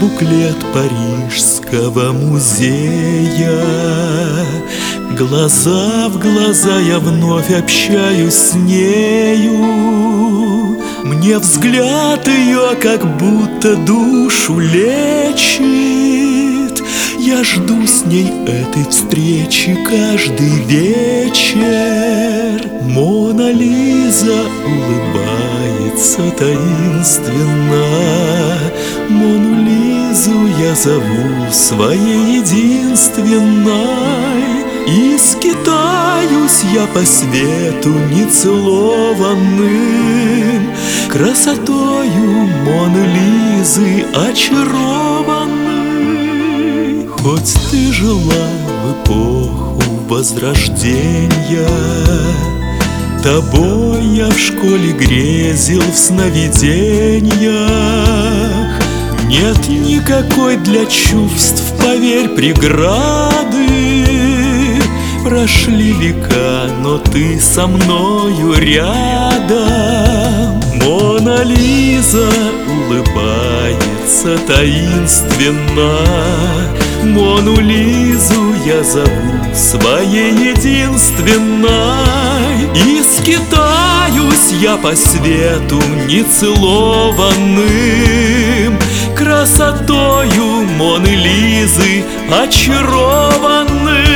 буклет Парижского музея. Глаза в глаза я вновь общаюсь с нею. Мне взгляд ее как будто душу лечит. Я жду с ней этой встречи каждый вечер. Мона Лиза улыбается таинственно. Мону Лизу я зову своей единственной. И скитаюсь я по свету нецелованным, красотою Моны Лизы очарованный. Хоть ты жила в эпоху Возрождения, тобой я в школе грезил в сновидениях. Нет никакой для чувств, поверь, преграды. Прошли века, но ты со мною рядом. Мона Лиза улыбается таинственно. Мону Лизу я зову своей единственной. И скитаюсь я по свету нецелованным, красотою Моны Лизы очарованным.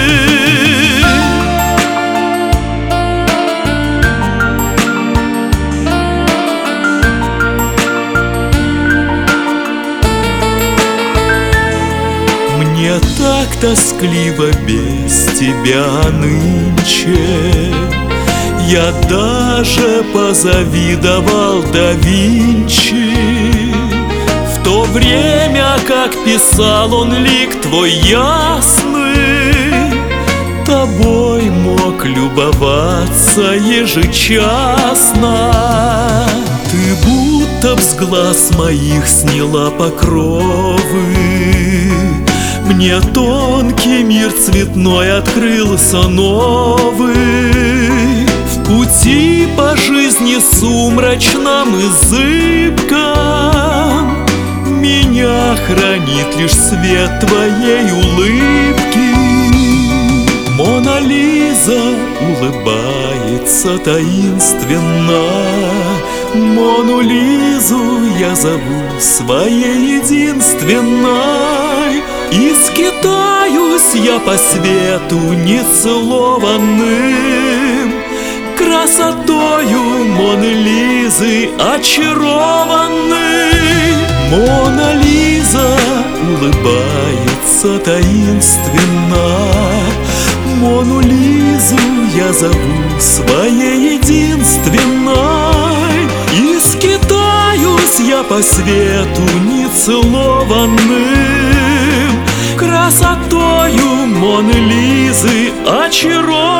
Мне так тоскливо без тебя нынче. Я даже позавидовал да Винчи. В то время, как писал он лик твой ясный, тобой мог любоваться ежечасно. Ты будто б с глаз моих сняла покровы. Мне тонкий мир цветной открылся новый. В пути по жизни сумрачном и зыбком меня хранит лишь свет твоей улыбки. Мона Лиза улыбается таинственно. Мону Лизу я зову своей единственной. И скитаюсь я по свету нецелованным, красотою Моны Лизы очарованный. Мона Лиза улыбается таинственно. Мону Лизу я зову своей единственной. И скитаюсь я по свету нецелованным, красотою Моны Лизы очарованной.